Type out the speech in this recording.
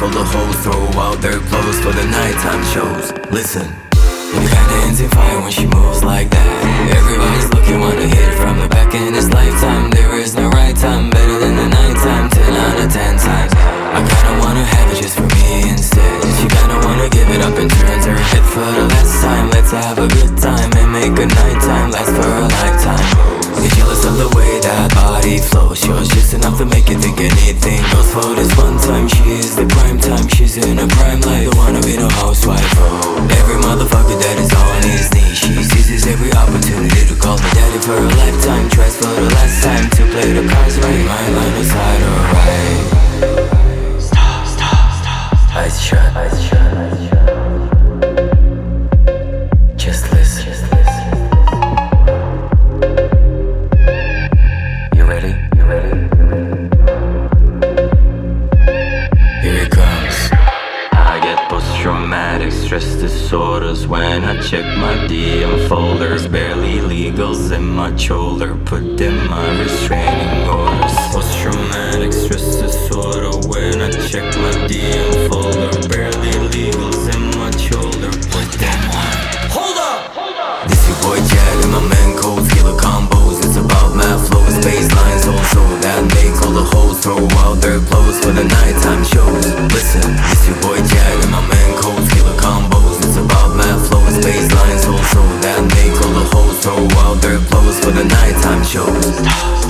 all the hoes throw out their clothes for the nighttime shows. Listen, you kinda ends in fire when she moves like that. Everybody's looking, wanna hit it from the back in this lifetime. There is no right time, better than the nighttime, 10 out of 10 times. I kinda wanna have it just for me instead. She kinda wanna give it up and turns her head for the last time. Let's have a good time and make a nighttime last for a lifetime. You're jealous of the way that body flows. Yours just enough to make you think anything goes. For this one time, she is the prime time. She's in her prime life, don't wanna be no housewife. Every motherfucker that is on his knees, she seizes every opportunity to call me daddy for a lifetime. Tries for the last time to play the cards right. My line of sight, alright. Eyes shut, eyes shut, eyes shut. Just listen. You ready? You ready? You ready? Here it comes. I get post-traumatic stress disorders when I check my DM folders. Barely legals in my shoulder, put them on restraining orders. Post-traumatic stress disorder when I check my DM folder. Barely legals in my shoulder, put them on. Hold up! This your boy Chad and my man Cold Killer combos. It's about math flows, baselines also that make all the hoes throw out their clothes for the nighttime shows. Listen, this your boy Chad and my man Cold Killer combos. It's about math flows, baselines also that make all the hoes throw out their clothes for the nighttime shows.